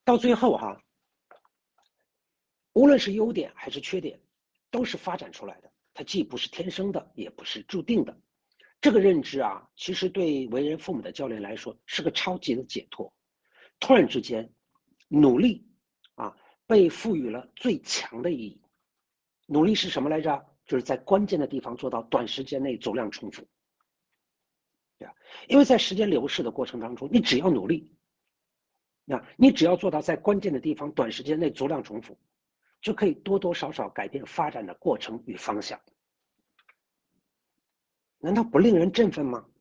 到最后无论是优点还是缺点，都是发展出来的，它既不是天生的，也不是注定的。这个认知其实对为人父母的教练来说是个超级的解脱。突然之间，努力被赋予了最强的意义。努力是什么来着？就是在关键的地方做到短时间内足量重复。因为在时间流逝的过程当中，你只要努力，你只要做到在关键的地方短时间内足量重复，就可以多多少少改变发展的过程与方向。难道不令人振奋吗？